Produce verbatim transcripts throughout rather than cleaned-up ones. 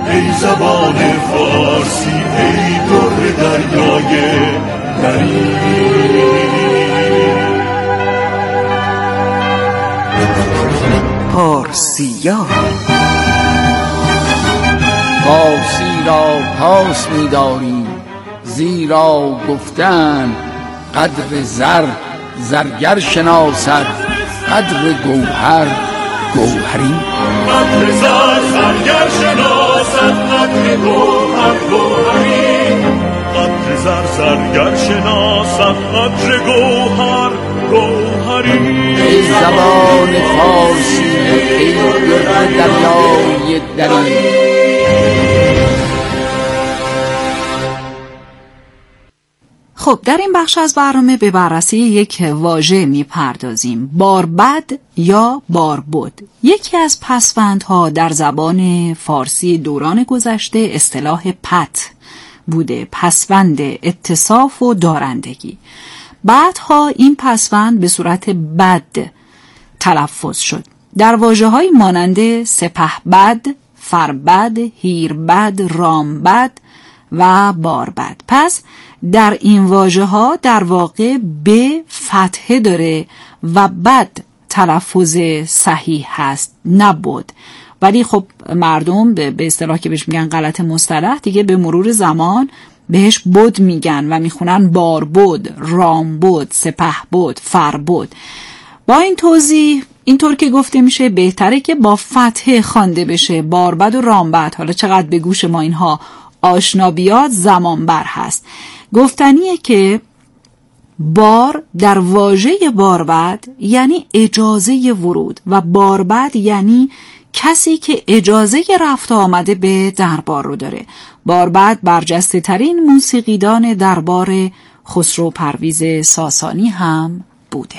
ای زبان فارسی ای در دریای دری. پارسیا فارسی را پاس می داریم، زیرا گفتن قدر زر زرگر شناسد، قدر گوهر گوهری. قدر زر زرگر شناسد، قدر گوهر گوهری. قدر زر زرگر شناسد، قدر گوهر گوهری. ای زبان فارسی ای در دریای دری. خب در این بخش از برنامه به بررسی یک واژه میپردازیم، باربد یا باربد. یکی از پسوندها در زبان فارسی دوران گذشته اصطلاح پت بوده، پسوند اتصاف و دارندگی. بعدها این پسوند به صورت بد تلفظ شد در واژه‌هایی مانند سپهبد، فربد، هیربد، رامبد و باربد. پس در این واژه‌ها در واقع به فتحه داره و بد تلفظ صحیح هست، نبود. ولی خب مردم به اصطلاح که بهش میگن غلط مصطلح دیگه به مرور زمان بهش بود میگن و میخونن باربد، رامبد، سپهبد، فربد. با این توضیح اینطور که گفته میشه بهتره که با فتحه خوانده بشه باربد و رامبد. حالا چقدر به گوش ما اینها آشنا بیاد زمان بر هست. گفتنیه که بار در واژه باربد یعنی اجازه ورود و باربد یعنی کسی که اجازه رفت آمده به دربار رو داره. باربد برجسته ترین موسیقیدان دربار خسرو پرویز ساسانی هم بوده.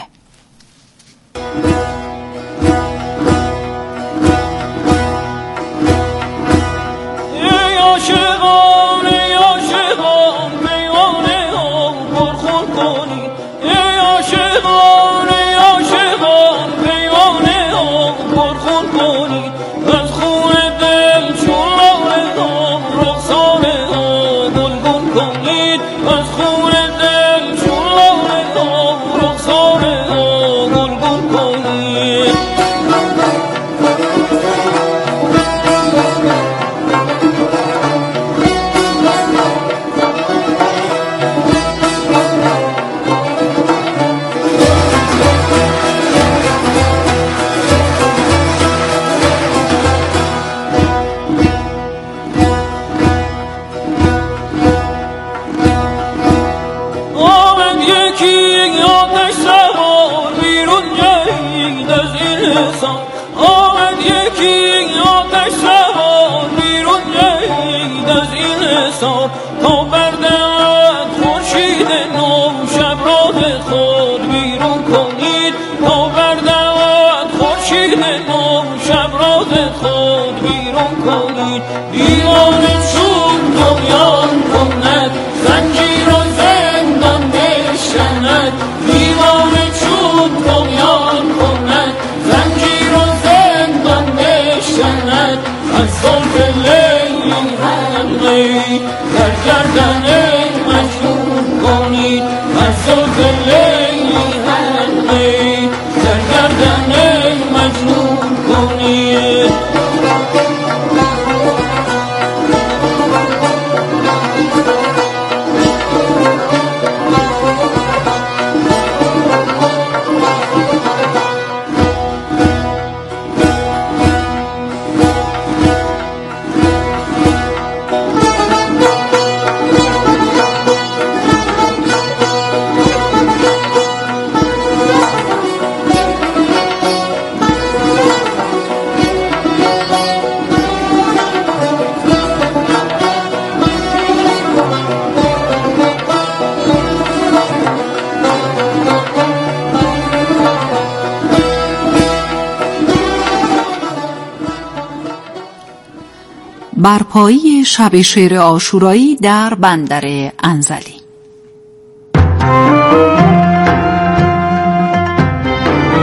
برپایی شب شعر عاشورایی در بندر انزلی.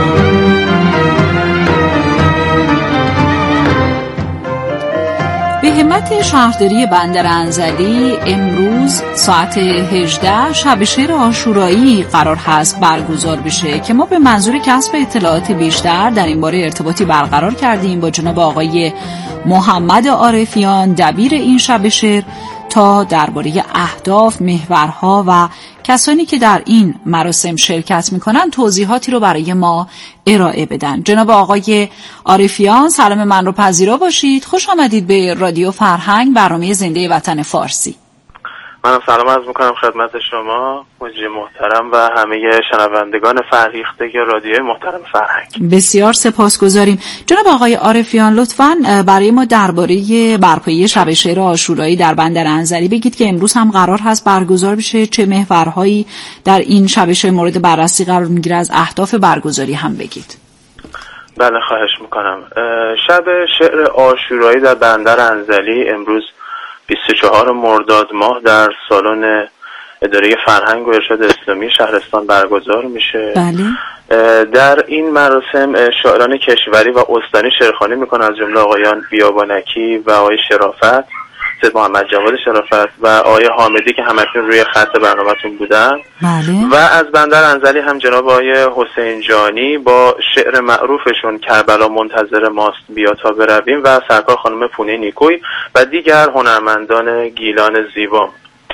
به همت شهرداری بندر انزلی امروز ساعت هجده شب شعر عاشورایی قرار هست برگزار بشه که ما به منظور کسب اطلاعات بیشتر در این باره ارتباطی برقرار کردیم با جناب آقای محمد عارفیان دبیر این شب شعر تا درباره اهداف، محورها و کسانی که در این مراسم شرکت میکنن توضیحاتی رو برای ما ارائه بدن. جناب آقای عارفیان سلام من رو پذیرا باشید. خوش آمدید به رادیو فرهنگ، برنامه زنده وطن فارسی. منم سلام عرض میکنم خدمت شما مجری محترم و همه شنوندگان فرهیخته رادیوی محترم فرهنگ. بسیار سپاسگزاریم. جناب آقای عارفیان لطفاً برای ما درباره برپایی شب شعر عاشورایی در بندر انزلی بگید که امروز هم قرار هست برگزار بشه، چه محورهایی در این شب شعر مورد بررسی قرار میگیره، از اهداف برگزاری هم بگید. بله خواهش میکنم. شب شعر عاشورایی در بندر انزلی امروز بیست و چهارم مرداد ماه در سالن اداره فرهنگ و ارشاد اسلامی شهرستان برگزار میشه. بله. در این مراسم شاعران کشوری و استانی شعرخوانی میکنن، از جمله آقایان بیابانکی و آقای شرافت، سید محمد جواد شرافت و آقای حامدی که همکنون روی خط برنامه‌تون بودن. بله. و از بندر انزلی هم جناب آقای حسین جانی با شعر معروفشون کربلا منتظر ماست بیا تا برویم و سرکار خانم پونه نیکوی و دیگر هنرمندان گیلان زیبا.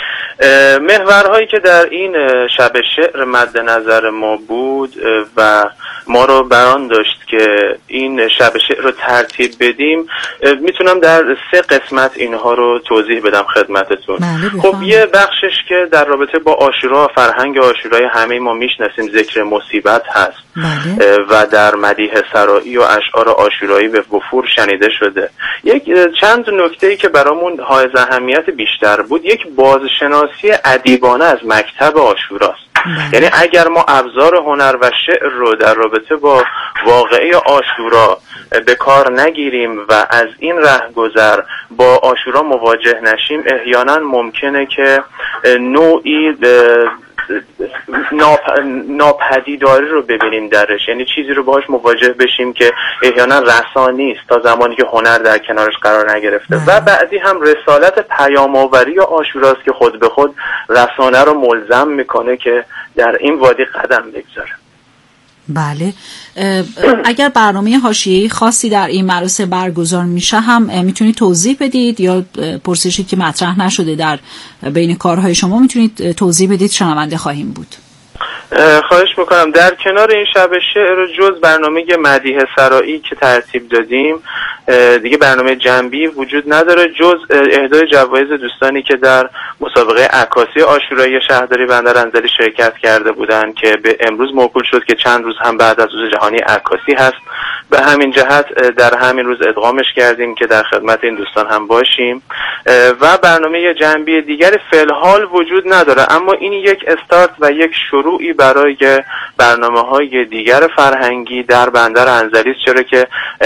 محورهایی که در این شب شعر مد نظر ما بود و ما رو بران داشت که این شب شعر رو ترتیب بدیم، میتونم در سه قسمت اینها رو توضیح بدم خدمتتون. خب یه بخشش که در رابطه با عاشورا، فرهنگ عاشورای همه ما میشناسیم، ذکر مصیبت هست. بله. و در مدیح سرایی و اشعار عاشورایی به وفور شنیده شده. یک چند نکته‌ای که برامون حائز اهمیت بیشتر بود، یک بازشناسی ادیبانه از مکتب عاشوراست. یعنی اگر ما ابزار هنر و شعر رو در رابطه با واقعه عاشورا به کار نگیریم و از این رهگذر با عاشورا مواجه نشیم، احیانا ممکنه که نوعی ناپ... ناپدیداری رو ببینیم درش، یعنی چیزی رو باهاش مواجه بشیم که احیانا رسانی است تا زمانی که هنر در کنارش قرار نگرفته. و بعدی هم رسالت پیام‌آوری عاشوراست که خود به خود رسانه رو ملزم میکنه که در این وادی قدم بگذاره. بله. اگر برنامه حاشیه‌ای خاصی در این مراسم برگزار میشه هم میتونید توضیح بدید، یا پرسشی که مطرح نشده در بین کارهای شما میتونید توضیح بدید، شنونده خواهیم بود. خواهش میکنم. در کنار این شب شعر جز برنامه مدیح سرایی که ترتیب دادیم دیگه برنامه جنبی وجود نداره، جز اهدای جوایز دوستانی که در مسابقه عکاسی عاشورایی شهرداری بندر انزلی شرکت کرده بودن که به امروز موکول شد که چند روز هم بعد از روز جهانی عکاسی هست. به همین جهت در همین روز ادغامش کردیم که در خدمت این دوستان هم باشیم. و برنامه جنبی دیگر فعلحال وجود نداره، اما این یک استارت و یک شروعی برای برنامه‌های دیگر فرهنگی در بندر انزلی، چرا که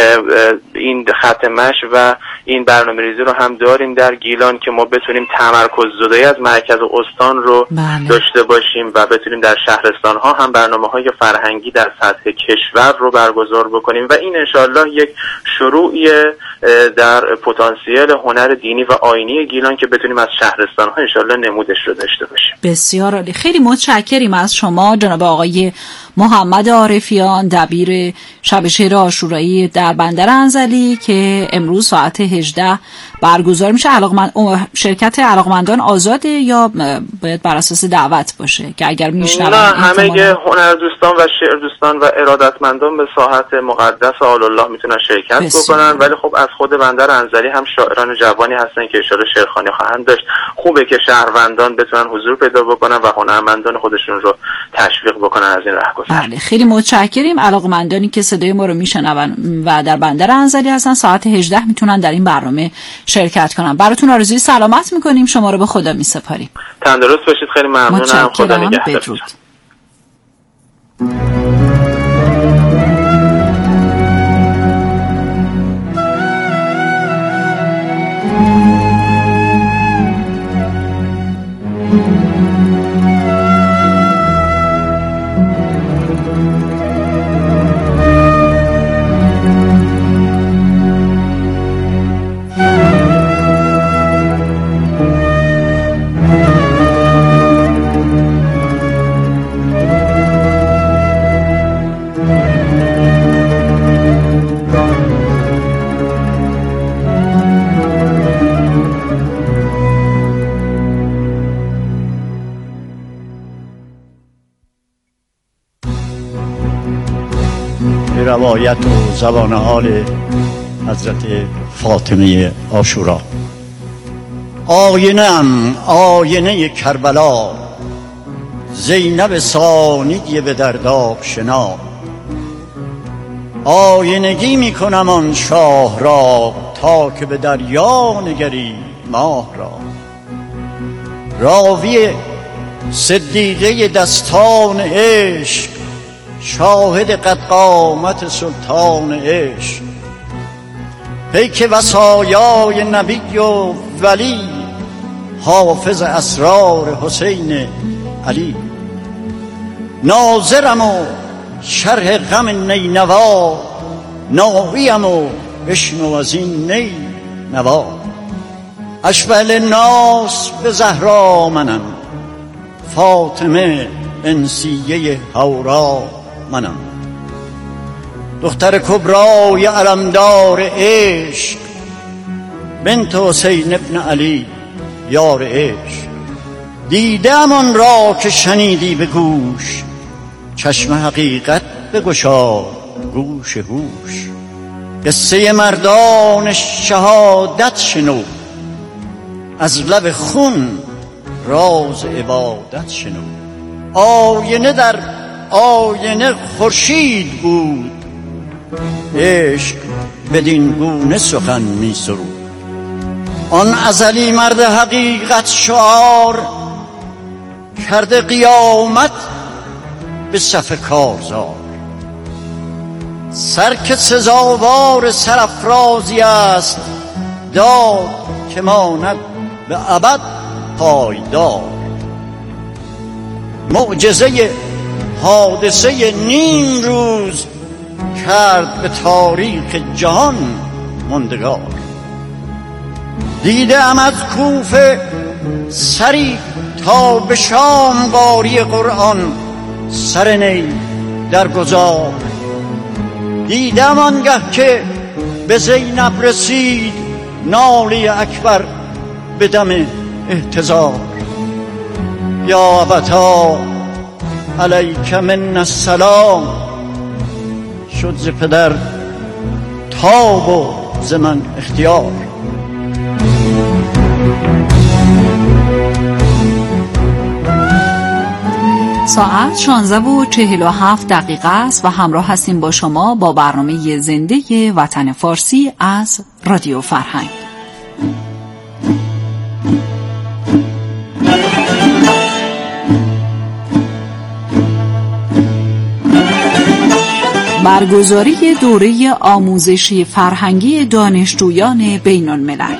این خط مشی و این برنامه‌ریزی رو هم داریم در گیلان که ما بتونیم تمرکز زدایی از مرکز استان رو بله. داشته باشیم و بتونیم در شهرستان‌ها هم برنامه‌های فرهنگی در سطح کشور رو برگزار بکنیم و این انشالله یک شروعی در پتانسیل هنر دینی و آیینی گیلان که بتونیم از شهرستان‌ها انشالله نمودش رو داشته باشیم. بسیار عالی. خیلی متشکریم از شما جناب آقای محمد عارفیان دبیر شب شعر عاشورایی در بندر انزلی که امروز ساعت هجده برگزار میشه. علاقمند شرکت علاقمندان آزاده یا باید بر اساس دعوت باشه که اگر میشنون؟ نه، همه هنر دوستان و شعر دوستان و ارادتمندان به ساحت مقدس آل الله میتونن شرکت بسیار. بکنن، ولی خب از خود بندر انزلی هم شاعران جوانی هستن که اشاره شعرخوانی خواهند داشت. خوبه که شهروندان بتونن حضور پیدا بکنن و هنرمندان خودشون رو تشویق بکنن از این راه گذر. بله، خیلی متشکریم. علاقمندانی که صدای ما رو میشنون و در بندر انزلی هستن ساعت هجده میتونن در این برنامه شرکت کنن. براتون آرزوی سلامت میکنیم، شما رو به خدا میسپاریم. تندرست باشید. خیلی ممنونم. خدا نگهدار. روایت و زبان حال حضرت فاطمه عاشورا. آینه‌ام آینه کربلا، زینب ثانی به درداب شنا. آینگی می کنم آن شاه را، تا که به دریا نگری ماه را. راوی صدیقه دستان عشق، شاهد قد قامت سلطان عشق. پیک وصایای نبی و ولی، حافظ اسرار حسین علی. ناظرم و شرح غم نینوا، ناویم و بشنو از این نی نوا. اشبه الناس به زهرا منم، فاطمه انسیه حورا منم. دختر کبرای علمدار عشق، بنت حسین ابن علی یار عشق. دیدم آن را که شنیدی به گوش، چشم حقیقت بگشا گوش هوش. قصه مردان شهادت شنو، از لب خون راز عبادت شنو. آینه در آینه خورشید بود، عشق بدین گونه سخن می سرود. آن ازلی مرد حقیقت شعار، کرده قیامت به صف کارزار. سر که سزاوار سرافرازی است، داد که ماند به ابد پایدار. معجزه حادثه نیم روز، کرد به تاریخ جهان ماندگار. دیدم از کوفه سری تا به شام قاری قرآن، سر نی در گذار. دیدم آنگه که به زینب رسید، ناله اکبر به دم احتضار. یا ابتا علیک من السلام، شد ز پدر تاب و ز من اختیار. ساعت شانزده و چهل و هفت دقیقه است و همراه هستیم با شما با برنامه زنده وطن فارسی از رادیو فرهنگ. برگزاری دوره آموزشی فرهنگی دانشجویان بین الملل.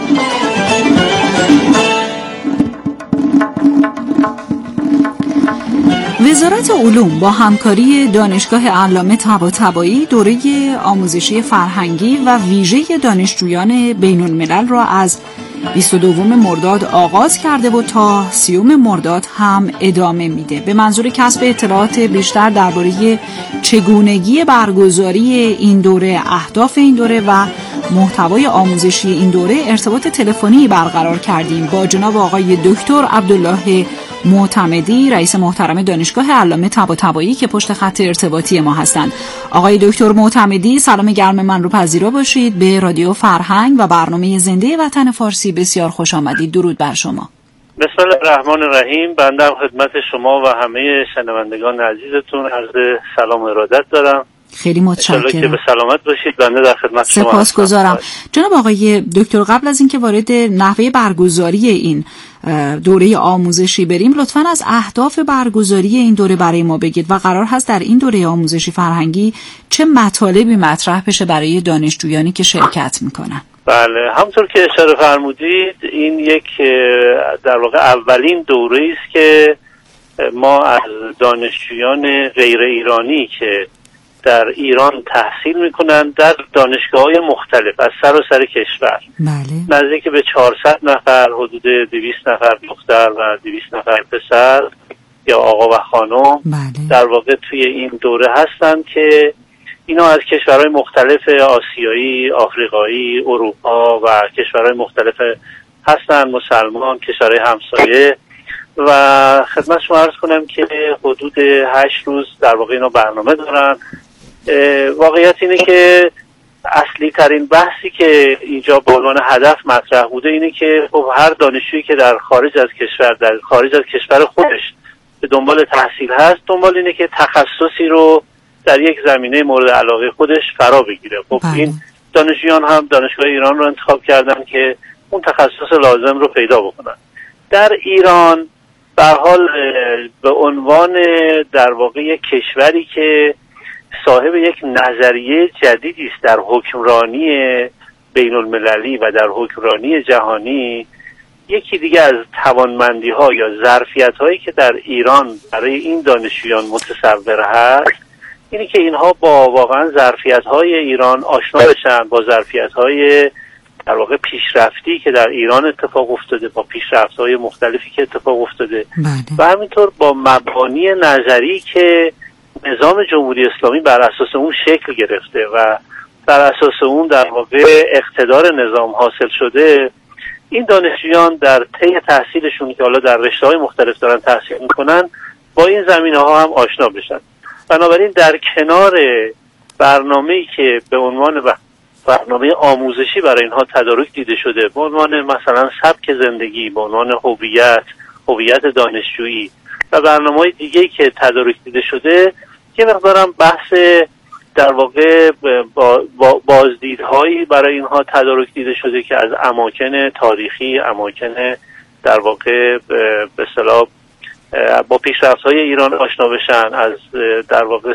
وزارت علوم با همکاری دانشگاه علامه طباطبایی دوره آموزشی فرهنگی و ویژه دانشجویان بین الملل را از بیست و دوم مرداد آغاز کرده و تا سیوم مرداد هم ادامه میده به منظور کسب اطلاعات بیشتر درباره چگونگی برگزاری این دوره، اهداف این دوره و محتوای آموزشی این دوره ارتباط تلفنی برقرار کردیم با جناب آقای دکتر عبدالله معتمدی، رئیس محترم دانشگاه علامه طباطبایی که پشت خط ارتباطی ما هستند. آقای دکتر معتمدی، سلام گرم من رو پذیرا باشید به رادیو فرهنگ و برنامه زنده وطن فارسی. بسیار خوش آمدید. درود بر شما. بسم الله الرحمن الرحیم. بنده هم خدمت شما و همه شنوندگان عزیزتون عرض سلام و ارادت دارم. خیلی متشکرم. که به سلامت باشید. بنده در خدمت شما. سپاسگزارم. جناب آقای دکتر، قبل از اینکه وارد نحوه برگزاری این دوره آموزشی بریم، لطفاً از اهداف برگزاری این دوره برای ما بگید و قرار هست در این دوره آموزشی فرهنگی چه مطالبی مطرح بشه برای دانشجویانی که شرکت میکنن. بله، همونطور که اشاره فرمودید این یک در واقع اولین دوره است که ما از دانشجویان غیر ایرانی که در ایران تحصیل میکنن در دانشگاه‌های مختلف از سراسر کشور، بله، نزدیک به چهارصد نفر، حدود دویست نفر دختر و دویست نفر پسر یا آقا و خانم، بله، در واقع توی این دوره هستن که اینا از کشورهای مختلف آسیایی، آفریقایی، اروپا و کشورهای مختلف هستن، مسلمان، کشورهای همسایه. و خدمت شما عرض کنم که حدود هشت روز در واقع اینا برنامه دارن واقعیت اینه که اصلی ترین بحثی که اینجا به عنوان هدف مطرح بوده اینه که خب هر دانشجویی که در خارج از کشور در خارج از کشور خودش به دنبال تحصیل هست، دنبال اینه که تخصصی رو در یک زمینه مورد علاقه خودش فرا بگیره. خب بله. این دانشجویان هم دانشگاه ایران رو انتخاب کردن که اون تخصص لازم رو پیدا بکنن. در ایران به هر حال به عنوان در واقع یک کشوری که صاحب یک نظریه جدیدی است در حکمرانی بین المللی و در حکمرانی جهانی، یکی دیگه از توانمندی ها یا ظرفیت هایی که در ایران برای این دانشجویان متصور هست اینی که اینها با واقعا ظرفیت های ایران آشنا بشن، با ظرفیت های در واقع پیشرفتی که در ایران اتفاق افتاده، با پیشرفت های مختلفی که اتفاق افتاده بله. و همینطور با مبانی نظری که نظام جمهوری اسلامی بر اساس اون شکل گرفته و بر اساس اون در واقع اقتدار نظام حاصل شده، این دانشجویان در طی تحصیلشون که حالا در رشته‌های مختلف دارن تحصیل میکنن با این زمینه‌ها هم آشنا بشن. بنابراین در کنار برنامه‌ای که به عنوان برنامه آموزشی برای اینها تدارک دیده شده، به عنوان مثلا سبک زندگی، به عنوان هویت، هویت دانشجویی و برنامه‌های دیگه‌ای که تدارک دیده شده، یه مقدارم بحث در واقع با بازدیدهایی برای اینها تدارک دیده شده که از اماکن تاریخی، اماکن در واقع به اصطلاح با پیشرفت‌های ایران آشنا بشن، از در واقع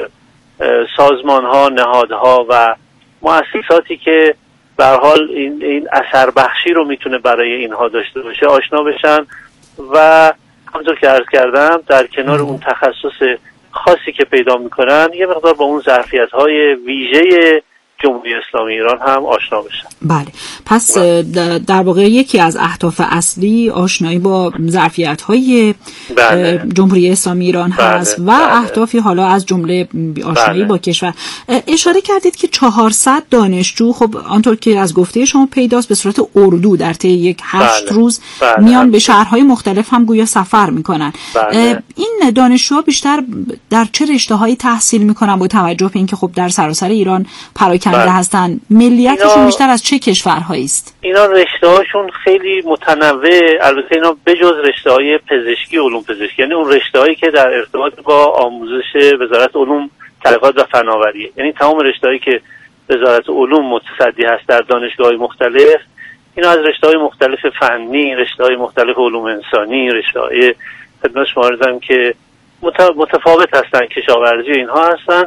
سازمان‌ها، نهادها و مؤسساتی که به هر حال این این اثر بخشی رو میتونه برای اینها داشته باشه آشنا بشن و همونطور که عرض کردم در کنار اون تخصص خاصی که پیدا میکنن یه مقدار با اون ظرفیت‌های ویژه جمهوری اسلامی ایران هم آشنا بشن. بله، پس در واقع یکی از اهداف اصلی آشنایی با ظرفیت‌های بله. جمهوری اسلامی ایران بله. هست و بله. اهدافی حالا از جمله آشنایی بله. با کشور. اشاره کردید که چهارصد دانشجو، خب آنطور که از گفته شما پیداست به صورت اردو در طی یک هشت بله. روز بله. میان به شهرهای مختلف هم گویا سفر میکنن. بله. این دانشجوها بیشتر در چه رشته‌هایی تحصیل میکنن با توجه به اینکه خب در سراسر ایران پراکنده بله. هستن؟ ملیتشون اینا... بیشتر از چه کشورهایی است؟ اینا رشته‌هاشون خیلی متنوع، البته اینا بجز رشته‌های پزشکی، علوم پزشکی، یعنی اون رشته‌هایی که در ارتباط با آموزش وزارت علوم، تحقیقات و فناوری، یعنی تمام رشته‌هایی که وزارت علوم متصدی هست در دانشگاه‌های مختلف، اینا از رشته‌های مختلف فنی، رشته‌های مختلف علوم انسانی، رشته‌های خدمت شما عرضم که متفاوت هستن، کشاورزی و اینها هستن.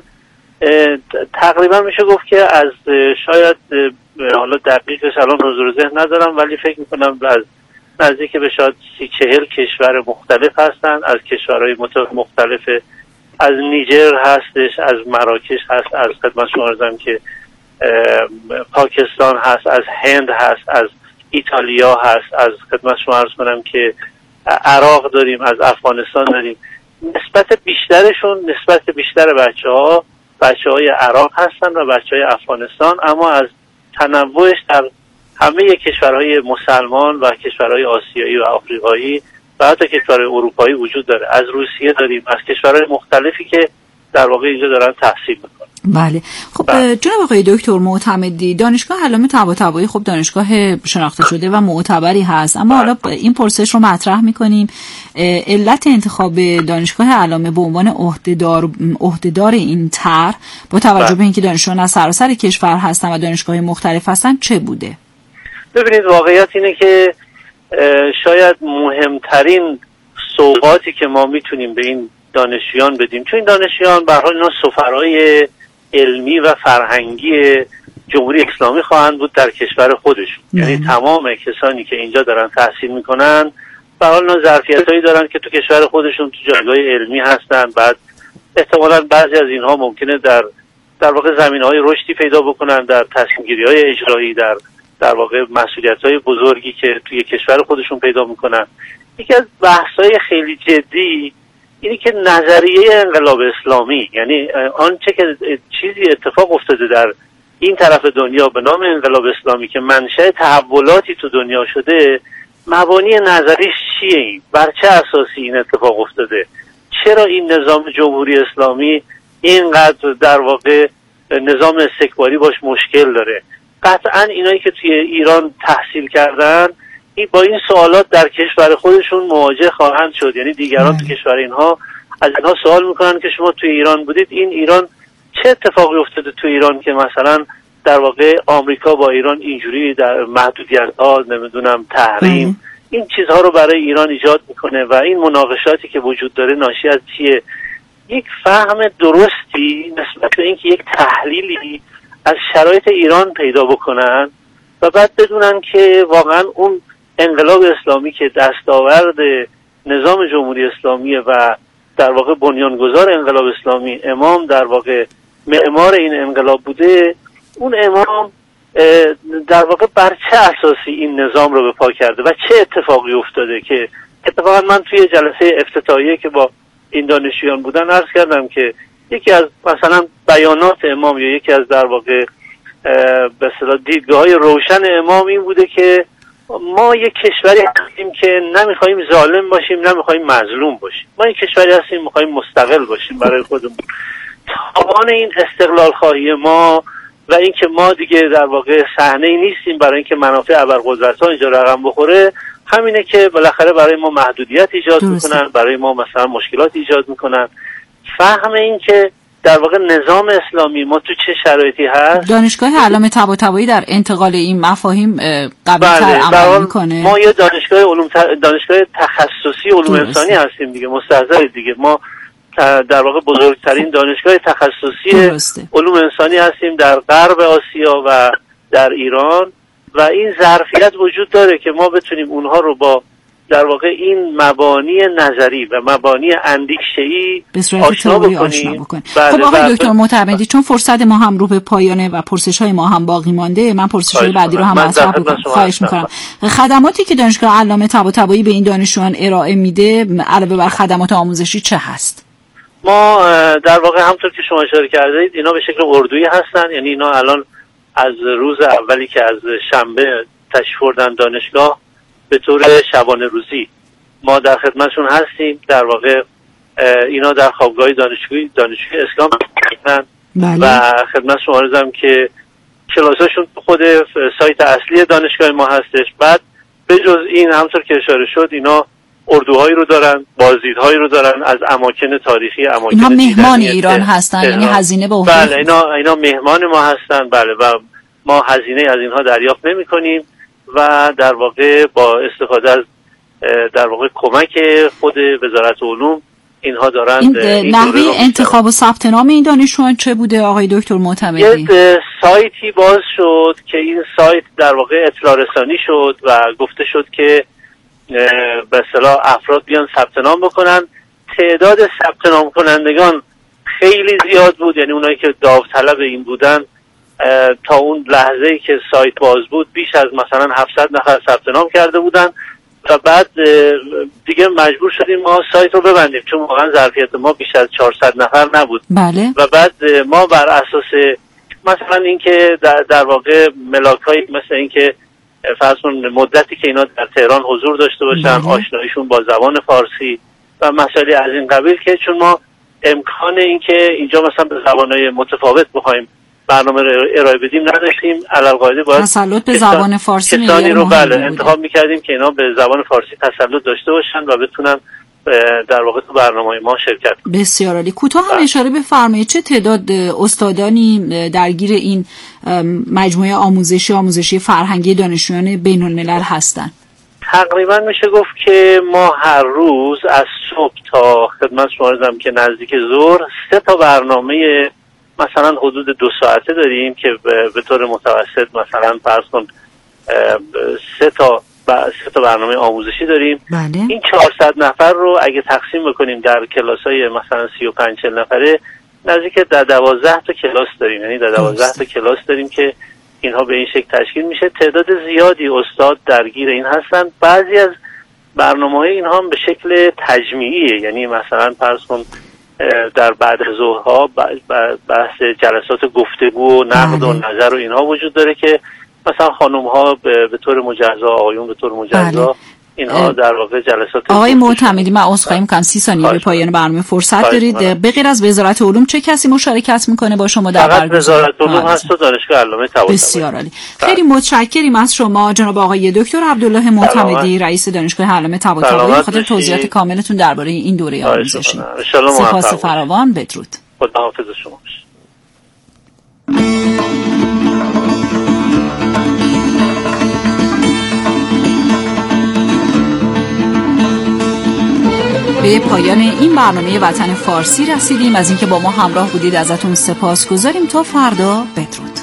تقریبا میشه گفت که از شاید حالا دقیقش الان حضور ذهن ندارم ولی فکر میکنم از نزدیک به شاید سی چهل کشور مختلف هستن، از کشورهای مختلف، از نیجر هستش، از مراکش هست، از خدمت شما عرضم که پاکستان هست، از هند هست، از ایتالیا هست، از خدمت شما عرض کنم که عراق داریم، از افغانستان داریم. نسبت بیشترشون، نسبت بیشتر بچه ها بچه های عراق هستن و بچه های افغانستان، اما از تنوعش در همه کشورهای مسلمان و کشورهای آسیایی و آفریقایی و حتی کشورهای اروپایی وجود داره. از روسیه داریم، از کشورهای مختلفی که در واقع اینجا دارن تحصیل میکنن. بله. خب بله. جناب آقای دکتر معتمدی، دانشگاه علامه طباطبایی خب دانشگاه شناخته شده و معتبری هست، اما حالا این پرسش رو مطرح میکنیم، علت انتخاب دانشگاه علامه به عنوان عهدهدار عهدهدار این طرح با توجه به اینکه دانشجویان از سراسر کشور هستن و دانشگاه مختلف هستن چه بوده؟ ببینید واقعیت اینه که شاید مهمترین سوغاتی که ما میتونیم به این دانشجویان بدیم، چون این دانشجویان به هر حال اینا سفرای علمی و فرهنگی جمهوری اسلامی خواهند بود در کشور خودشون. یعنی تمام کسانی که اینجا دارن تحصیل میکنن به هر حال اینا ظرفیتایی دارن که تو کشور خودشون تو جایگاه علمی هستن. بعد احتمالاً بعضی از اینها ممکنه در در واقع زمینه‌های رشدی پیدا بکنن، در تصمیم‌گیری‌های اجرایی، در در واقع مسئولیت‌های بزرگی که توی کشور خودشون پیدا میکنن. یکی از بحث‌های خیلی جدی اینی که نظریه انقلاب اسلامی، یعنی آنچه که چیزی اتفاق افتاده در این طرف دنیا به نام انقلاب اسلامی که منشأ تحولاتی تو دنیا شده، مبانی نظریش چیه؟ این بر چه اساسی این اتفاق افتاده؟ چرا این نظام جمهوری اسلامی اینقدر در واقع نظام استکباری باش مشکل داره. قطعا اینایی که توی ایران تحصیل کردن این با این سوالات در کشور خودشون مواجه خواهند شد. یعنی دیگران تو کشور اینها از اینها سوال میکنن که شما توی ایران بودید، این ایران چه اتفاقی افتاده توی ایران که مثلا در واقع آمریکا با ایران اینجوری در محدودیت ها نمیدونم تحریم این چیزها رو برای ایران ایجاد میکنه و این مناقشاتی که وجود داره ناشی از چیه؟ یک فهم درستی نسبت به اینکه یک تحلیلی از شرایط ایران پیدا بکنن و بعد بدونن که واقعا اون انقلاب اسلامی که دستاورد نظام جمهوری اسلامی و در واقع بنیانگذار انقلاب اسلامی امام در واقع معمار این انقلاب بوده، اون امام در واقع بر چه اساسی این نظام رو به پا کرده و چه اتفاقی افتاده. که اتفاقا من توی جلسه افتتاحیه که با این دانشجویان بودن عرض کردم که یکی از مثلا بیانات امام یا یکی از در واقع به اصطلاح دیدگاه‌های روشن امام این بوده که ما یک کشوری هستیم که نمیخوایم ظالم باشیم نمیخوایم مظلوم باشیم، ما یک کشوری هستیم میخوایم مستقل باشیم برای خودمون. تاوان این استقلال خواهی ما و اینکه ما دیگه در واقع صحنه‌ای نیستیم برای اینکه منافع ابرقدرت‌ها اینجا رقم بخوره، همینه که بالاخره برای ما محدودیت ایجاد میکنن، برای ما مثلا مشکلات ایجاد میکنن. فهم این که در واقع نظام اسلامی ما تو چه شرایطی هست، دانشگاه علامه طباطبایی در انتقال این مفاهیم قوی‌تر عمل میکنه. ما یه دانشگاه علوم ت... دانشگاه تخصصی علوم انسانی هستیم دیگه، مستحضر دیگه. ما در واقع بزرگترین دانشگاه تخصصی درسته. علوم انسانی هستیم در غرب آسیا و در ایران و این ظرفیت وجود داره که ما بتونیم اونها رو با در واقع این مبانی نظری و مبانی اندیشه‌ای آشنا بکنیم. بله خب آقای دکتر معتمدی، چون فرصت ما هم رو به پایانه و پرسش‌های ما هم باقی مانده، من پرسش‌های بعدی رو هم مطرح بکنم. خواهش می‌کنم. خدماتی که دانشگاه علامه طباطبایی به این دانشجویان ارائه میده علاوه بر خدمات آموزشی چه هست؟ ما در واقع همونطور که شما اشاره کردید اینا به شکل اردویی هستن، یعنی اینا الان از روز اولی که از شنبه تشریف بردن دانشگاه به طور شبانه روزی ما در خدمتشون هستیم. در واقع اینا در خوابگاه دانشجویی دانشجوی اسلام هستن و خدمت شما عرضم که کلاساشون خود سایت اصلی دانشگاه ما هستش. بعد به جز این همونطور که اشاره شد اینا اردوهایی رو دارن، بازدیدهایی رو دارن از اماکن تاریخی، اماکن اینا مهمان ایران هستن، یعنی هزینه به عهده. بله اینا اینا مهمان ما هستن. بله و ما هزینه از اینها دریافت نمی‌کنیم و در واقع با استفاده از در واقع کمک خود وزارت علوم اینها دارن. این, این نحوه انتخاب و ثبت نام این دانشجویان چه بوده آقای دکتر معتمدی؟ یک سایتی باز شد که این سایت در واقع اطلاع رسانی شد و گفته شد که به اصطلاح افراد بیان ثبت نام بکنن. تعداد ثبت نام کنندگان خیلی زیاد بود، یعنی اونایی که داوطلب این بودن تا اون لحظه‌ای که سایت باز بود بیش از مثلا هفتصد نفر ثبت نام کرده بودن و بعد دیگه مجبور شدیم ما سایت رو ببندیم چون واقعا ظرفیت ما بیش از چهارصد نفر نبود. بله. و بعد ما بر اساس مثلا اینکه در, در واقع ملاکایی مثل اینکه فرض کن مدتی که اینا در تهران حضور داشته باشن، بله. آشناییشون با زبان فارسی و مسائلی از این قبیل، که چون ما امکان اینکه اینجا مثلا به زبان‌های متفاوت بخوایم برنامه رو ارائه بدیم نداشتیم، علالقاعده باید تسلط به زبان فارسی کسانی رو بله انتخاب می‌کردیم که اینا به زبان فارسی تسلط داشته باشن و بتونن در واقع تو برنامه‌های ما شرکت کنن. بسیار عالی. کوتاه هم اشاره بفرمایید چه تعداد استادانی درگیر این مجموعه آموزشی آموزشی فرهنگی دانشجویان بین‌الملل هستن؟ تقریبا میشه گفت که ما هر روز از صبح تا خدمت شما عرضم که نزدیک ظهر سه تا برنامه مثلا حدود دو ساعته داریم که به طور متوسط مثلا فرض کن سه تا سه تا برنامه آموزشی داریم. بله. این چهارصد نفر رو اگه تقسیم بکنیم در کلاس‌های مثلا سی و پنج چهل نفره نزدیک در دوازده تا کلاس داریم، یعنی در دوازده تا کلاس داریم که اینها به این شکل تشکیل میشه. تعداد زیادی استاد درگیر این هستن. بعضی از برنامه‌های اینها هم به شکل تجمیعیه، یعنی مثلا فرض کن در بعد ظهرها بحث جلسات گفتگو و نقد و نظر و اینها وجود داره که مثلا خانم ها به طور مجزا، آقایون به طور مجزا اینها در واقع جلسات. آقای معتمدی من عذرخواهی می‌کنم سی ثانیه به پایان برنامه فرصت دارید. به غیر از وزارت علوم چه کسی مشارکت میکنه با شما در برنامه؟ وزارت علوم هست و دانشگاه علامه طباطبایی. بسیار عالی. خیلی متشکریم از شما جناب آقای دکتر عبدالله معتمدی رئیس دانشگاه علامه طباطبایی به خاطر توضیحات کاملتون درباره این دوره آموزشی. سپاس فراوان. بدرود. خداحافظ شما. به پایان این برنامه وطن فارسی رسیدیم. از اینکه با ما همراه بودید ازتون سپاس گذاریم. تا فردا بدرود.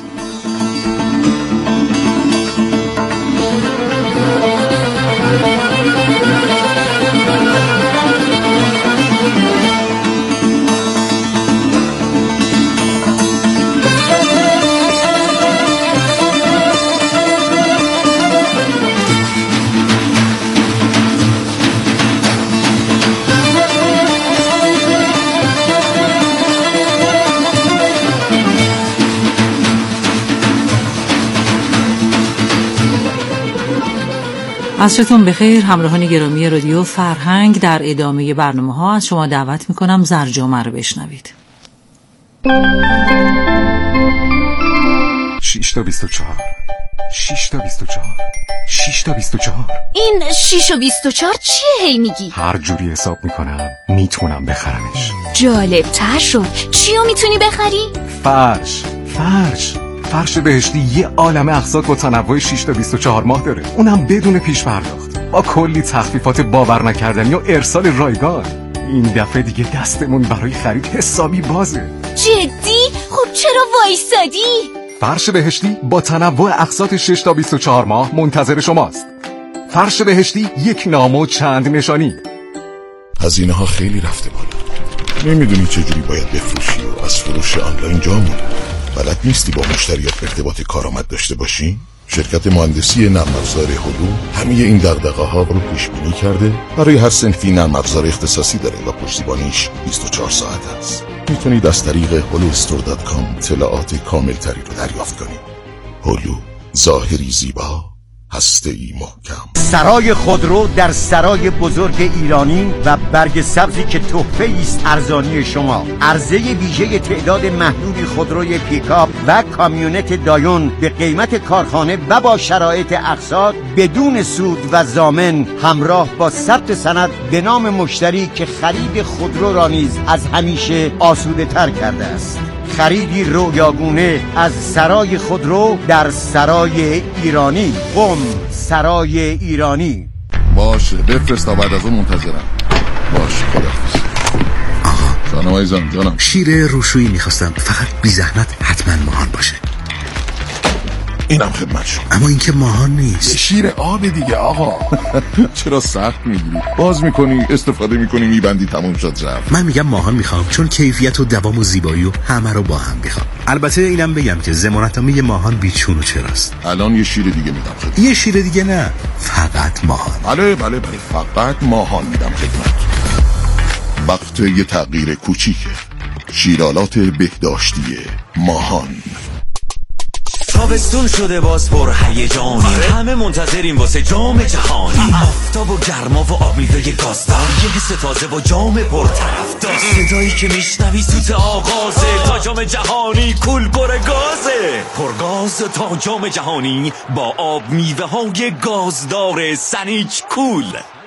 عصرتون بخیر همراهان گرامی رادیو فرهنگ. در ادامه برنامه ها از شما دعوت میکنم زرجامه رو بشنوید. شش تا بیست و چهار شش تا بیست و چهار شش تا بیست و چهار این شش و بیست و چهار چیه هی میگی؟ هر جوری حساب میکنم میتونم بخرمش. جالب تر شد. چیو میتونی بخری؟ فرش فرش فرش بهشتی یه عالمه اقساط با تنوع شش تا بیست و چهار ماه داره، اونم بدون پیش پرداخت با کلی تخفیفات باور نکردنی و ارسال رایگان. این دفعه دیگه دستمون برای خرید حسابی بازه. جدی؟ خب چرا وایسادی؟ فرش بهشتی با تنوع اقساط شش تا بیست و چهار ماه منتظر شماست. فرش بهشتی، یک نام و چند نشانی. هزینه ها خیلی رفته بالا. نمیدونی چجوری باید بفروشی و از فروش آنلاین جا موندی. بلد نیستی با مشتریات ارتباط کارآمد داشته باشی؟ شرکت مهندسی نرم افزار هلو همه این دغدغه ها رو پیش بینی کرده. برای هر صنفی نرم افزار اختصاصی داره و پشتیبانیش بیست و چهار ساعت است. میتونید از طریق هلو استور دات کام اطلاعات کامل تری رو دریافت کنید. هلو، ظاهری زیبا، هسته‌ای محکم. سرای خودرو در سرای بزرگ ایرانی و برگ سبزی که تحفه است ارزانی شما. عرضه ویژه تعداد محدودی خودروی پیکاپ و کامیونت دایون به قیمت کارخانه و با شرایط اقساط بدون سود و ضامن، همراه با ثبت سند به نام مشتری که خرید خودرو را نیز از همیشه آسوده تر کرده است. خریدی رویاگونه از سرای خودرو در سرای ایرانی. قم، سرای ایرانی. باشه بفرست تا بعد از اون منتظرم. باشه خداحافظ. آقا جانم عزیزم جانم. شیر روشویی میخواستم، فقط بی زحمت حتما ماهان باشه. اینم خدمت شما. اما این که ماهان نیست. شیر آب دیگه آقا. چرا سخت میگیری؟ باز میکنی استفاده میکنی میبندی تموم شد رفت. من میگم ماهان میخوام چون کیفیت و دوام و زیبایی و همه رو با هم میخوام. البته اینم بگم که ضمانتنامه ماهان بیچون و چراست. الان یه شیر دیگه میدم خدمت. یه شیر دیگه نه، فقط ماهان. بله بله بله فقط ماهان میدم خدمت. وقت یه تغییر کوچیکه. شیرالات بهداشتی ماهان. تابستون شده باز پر هیجانی، همه منتظریم واسه جام جهانی. آفتاب و گرما و آب میوه گازدار، یه حس تازه با جام پر طرفدار. صدایی که میشنوی سوت آغازه، تا جام جهانی کول پر گازه. پرگاز تا جام جهانی با آب میوه های گازدار سنیچ کول.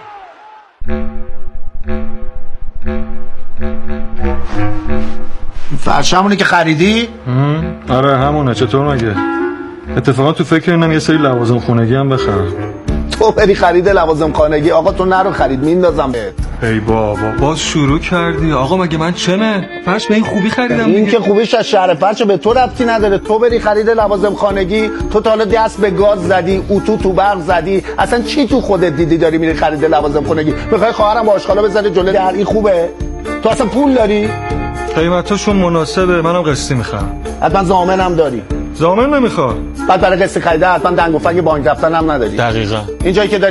فرش همونی که خریدی؟ آره همونه. چطور مگه؟ اتفاقا تو فکر اینم یه سری لوازم خونگی هم بخرم. تو بری خرید لوازم خانگی؟ آقا تو نرو خرید میندازم بهت. ای بابا باز شروع کردی. آقا مگه من چمه؟ فرش به این خوبی خریدم این دیگه. که خوبیش از شهر فرش به تو ربطی نداره. تو بری خرید لوازم خانگی، تو تا حالا دست به گاز زدی، اتو تو برق زدی، اصلا چی تو خودت دیدی داری میری خرید لوازم خانگی؟ میخوای خواهرم با آشغالا بزنه جلوی در؟ این خوبه؟ تو اصلا پول داری؟ قیمتاشون مناسبه، منم قسطی میخرم. حتما ضامنم داری؟ ضامن نمیخواد. بعد برای قسط خریده حتما دنگ و فنگ بانک دفتر هم نداری. دقیقاً. اینجایی که